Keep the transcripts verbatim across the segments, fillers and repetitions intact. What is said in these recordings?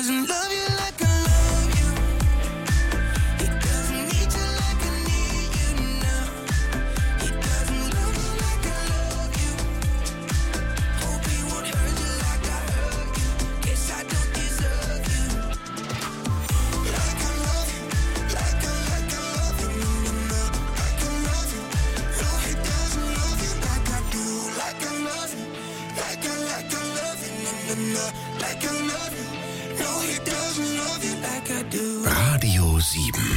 doesn't love you like I love you. He doesn't need you like I need you now. He doesn't love you like I love you. Hope he won't hurt you like I hurt you. Guess I don't deserve you. Like I love you, like I, like I love you, no, no, no. Like I love you, no, he doesn't love you like I do. Like I love you, like I, like I love you, no, no, no. Like I love you, no, he doesn't love you like I do. Radio sieben.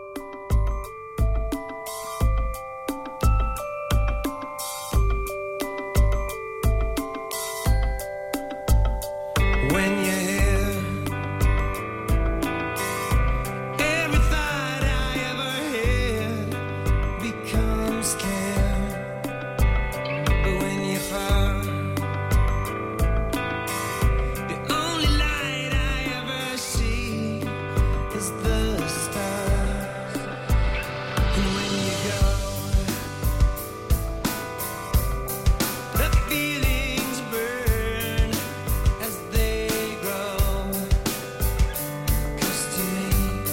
When you're here, every thought I ever had becomes clear. But when you're far, the only light I ever see is the stars. And when you go, the feelings burn as they grow. 'Cause to me,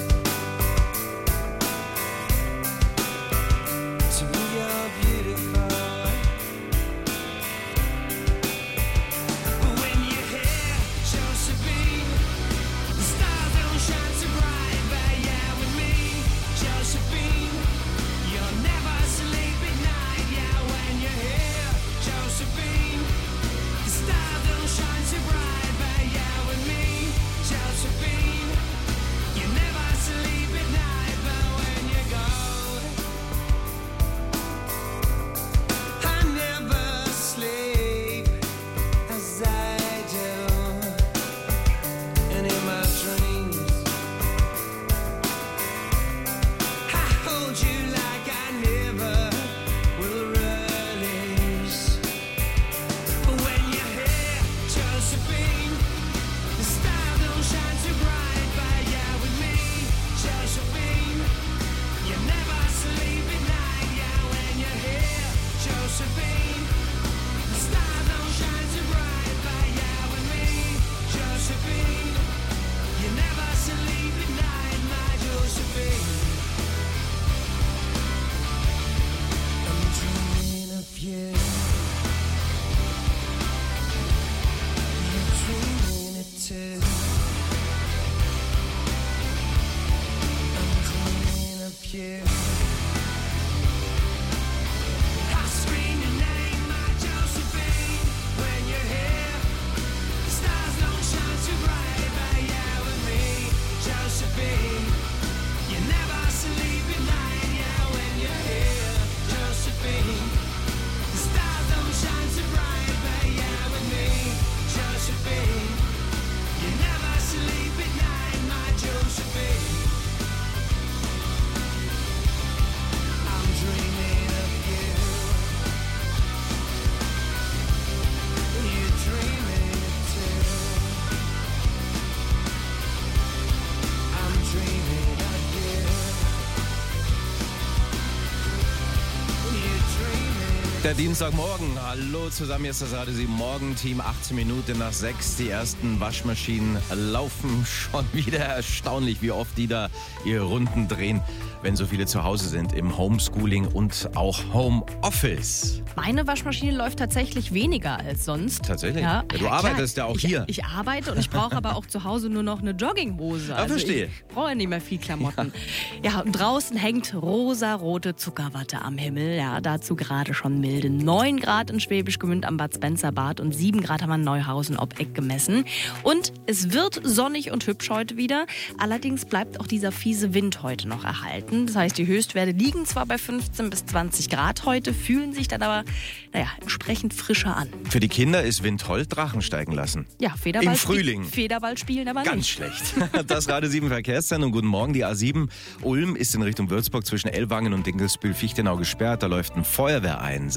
to me you're beautiful. But when you're here, Josephine, the stars don't shine so bright. But yeah, with me, Josephine, you'll never sleep at night. Yeah, when you're here, Josephine, the stars don't shine so bright. But yeah, with me, Josephine, you never sleep at night. But when you go, I never sleep as I do. And in my dreams, I hold you like I never will release. But when you're here, Josephine, the stars don't shine so bright. But yeah, with me, Josephine, you never sleep at night. Yeah, when you're here, Josephine, the stars don't shine so bright. But yeah, with me, Josephine, you never sleep at night, my Josephine. I'm dreaming of you. You're dreaming it too. I'm dreaming of you. I scream your name, my Josephine. When you're here, the stars don't shine so bright. But yeah, with me, Josephine, you never sleep at night. Yeah, when you're here, Josephine, the stars don't shine so bright. But yeah, with me, Josephine, you never sleep at night, my Josephine. I'm dreaming of you. You're dreaming it too. I'm dreaming of you. You're dreaming it. Der Dienstagmorgen. Hallo zusammen, jetzt ist das Radio sieben Morgenteam. achtzehn Minuten nach sechs. Die ersten Waschmaschinen laufen schon wieder. Erstaunlich, wie oft die da ihre Runden drehen, wenn so viele zu Hause sind im Homeschooling und auch Homeoffice. Meine Waschmaschine läuft tatsächlich weniger als sonst. Tatsächlich? Ja, Ja, du ja, arbeitest klar. ja auch ich, hier. Ich arbeite und ich brauche aber auch zu Hause nur noch eine Jogginghose. Ah, verstehe. Ich brauche nicht mehr viel Klamotten. Ja. ja, und draußen hängt rosarote Zuckerwatte am Himmel. Ja, dazu gerade schon milde neun Grad in Schwäbisch Gmünd am Bad Spencer Bad und sieben Grad haben wir in Neuhausen ob Eck gemessen. Und es wird sonnig und hübsch heute wieder. Allerdings bleibt auch dieser fiese Wind heute noch erhalten. Das heißt, die Höchstwerte liegen zwar bei fünfzehn bis zwanzig Grad heute, fühlen sich dann aber, naja, entsprechend frischer an. Für die Kinder ist Wind toll, Drachen steigen lassen. Ja, Federball, Im Frühling. Spiel, Federball spielen aber Ganz nicht. schlecht. Das Radio sieben Verkehrszentrum. Guten Morgen. Die A sieben Ulm ist in Richtung Würzburg zwischen Ellwangen und Dinkelsbühl-Fichtenau gesperrt. Da läuft ein Feuerwehreinsatz.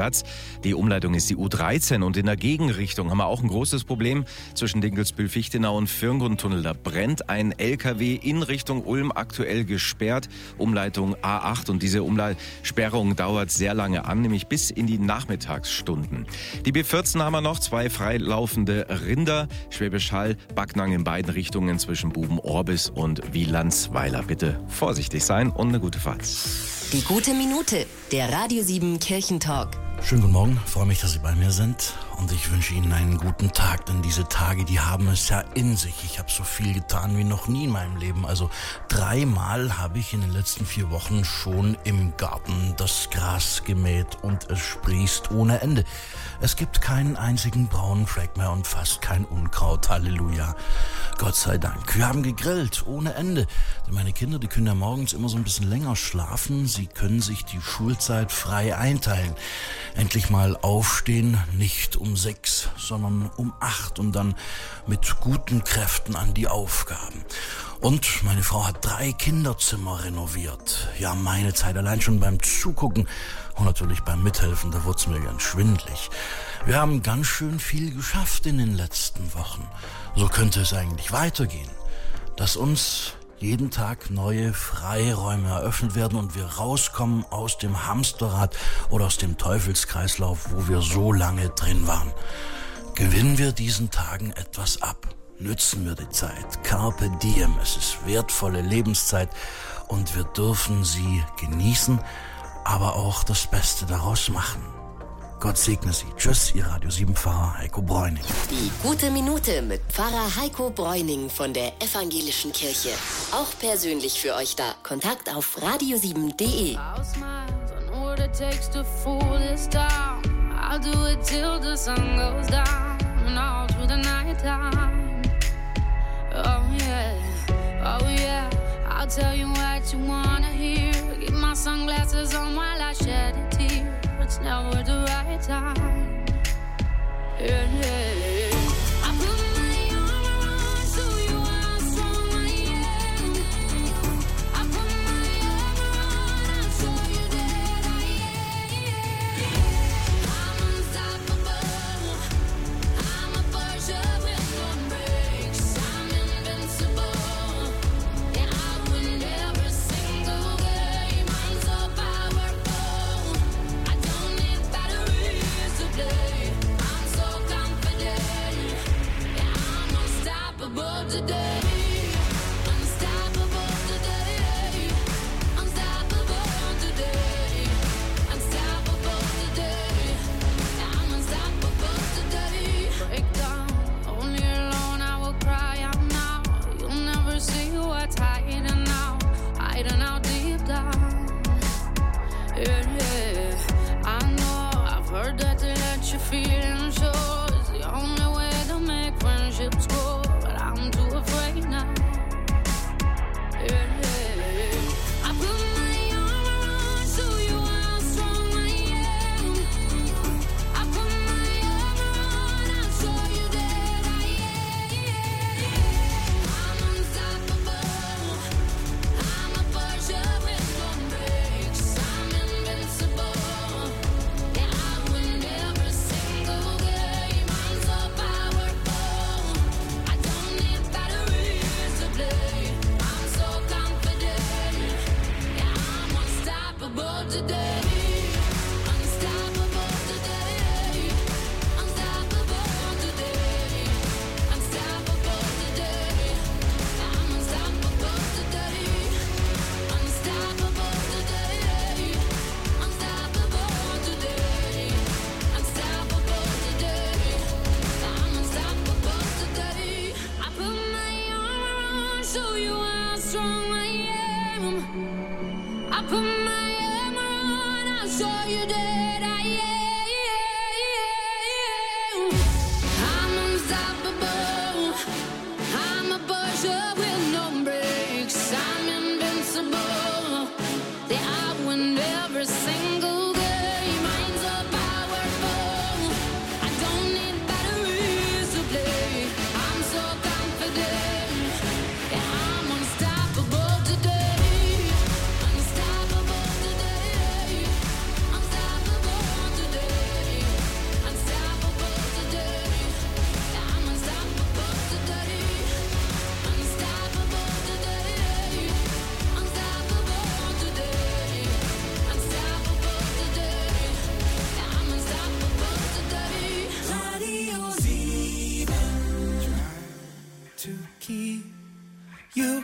Platz. Die Umleitung ist die U dreizehn und in der Gegenrichtung haben wir auch ein großes Problem zwischen Dinkelsbühl-Fichtenau und Firngrundtunnel. Da brennt ein L K W in Richtung Ulm, aktuell gesperrt. Umleitung A acht und diese Umsperrung dauert sehr lange an, nämlich bis in die Nachmittagsstunden. Die B vierzehn haben wir noch, zwei freilaufende Rinder, Schwäbisch Hall, Backnang in beiden Richtungen zwischen Buben-Orbis und Wielandsweiler. Bitte vorsichtig sein und eine gute Fahrt. Die gute Minute, der Radio sieben Kirchentalk. Schönen guten Morgen, freue mich, dass Sie bei mir sind und ich wünsche Ihnen einen guten Tag, denn diese Tage, die haben es ja in sich. Ich habe so viel getan wie noch nie in meinem Leben. Also dreimal habe ich in den letzten vier Wochen schon im Garten das Gras gemäht und es sprießt ohne Ende. Es gibt keinen einzigen braunen Fleck mehr und fast kein Unkraut. Halleluja. Gott sei Dank. Wir haben gegrillt ohne Ende. Denn meine Kinder, die können ja morgens immer so ein bisschen länger schlafen. Sie können sich die Schulzeit frei einteilen. Endlich mal aufstehen, nicht um sechs, sondern um acht und dann mit guten Kräften an die Aufgaben. Und meine Frau hat drei Kinderzimmer renoviert. Ja, meine Zeit allein schon beim Zugucken und natürlich beim Mithelfen, da wurde es mir ganz schwindelig. Wir haben ganz schön viel geschafft in den letzten Wochen. So könnte es eigentlich weitergehen, dass uns jeden Tag neue Freiräume eröffnet werden und wir rauskommen aus dem Hamsterrad oder aus dem Teufelskreislauf, wo wir so lange drin waren. Gewinnen wir diesen Tagen etwas ab. Nützen wir die Zeit. Carpe diem. Es ist wertvolle Lebenszeit und wir dürfen sie genießen, aber auch das Beste daraus machen. Gott segne Sie. Tschüss, Ihr Radio sieben Pfarrer Heiko Bräuning. Die gute Minute mit Pfarrer Heiko Bräuning von der Evangelischen Kirche. Auch persönlich für euch da. Kontakt auf radio sieben punkt de. I'll smile, I know what it takes to fool this town. I'll do it till the sun goes down and all through the night time. Oh yeah, oh yeah, I'll tell you what you wanna hear. Keep my sunglasses on while I shed a tear. It's never the right time. Yeah, yeah, yeah. I put my armor on, show you how strong I am. I put my armor on, I'll show you that I am. I'm unstoppable. I'm a Porsche with no brakes. I'm invincible. Yeah, I win every single game. I'm so powerful. I don't need batteries to play. I'm so confident. Yeah, I'm unstoppable today. Unstoppable today. Unstoppable today. Unstoppable today. Yeah, I'm unstoppable today. Break down, only alone I will cry out now. You'll never see what's hiding now, hiding out deep down. Yeah, yeah. I know, I've heard that to let your feelings show is the only way to make friendships grow, but I'm too afraid now. Yeah, yeah. I put my armor on, show you how strong I am. I put my armor on, I'll show you that I am. I'm unstoppable. I'm a Porsche with no brakes. I'm invincible. Yeah, I win every single game. I'm so powerful. I don't need batteries to play. I'm so confident. Yeah, I'm unstoppable today. Unstoppable today. Unstoppable today. Unstoppable today. I'm unstoppable today. Unstoppable today. Unstoppable today. Unstoppable today. I'm unstoppable today. I put my armor on, show you how strong I am. I put my armor on, I'll show you that I am. I'm unstoppable. I'm a Porsche with no brakes. I'm invincible. Yeah, I win every single game. I'm so powerful. I don't need batteries to play. I'm so confident. Yeah, I'm unstoppable today. Unstoppable today. Unstoppable today. keep you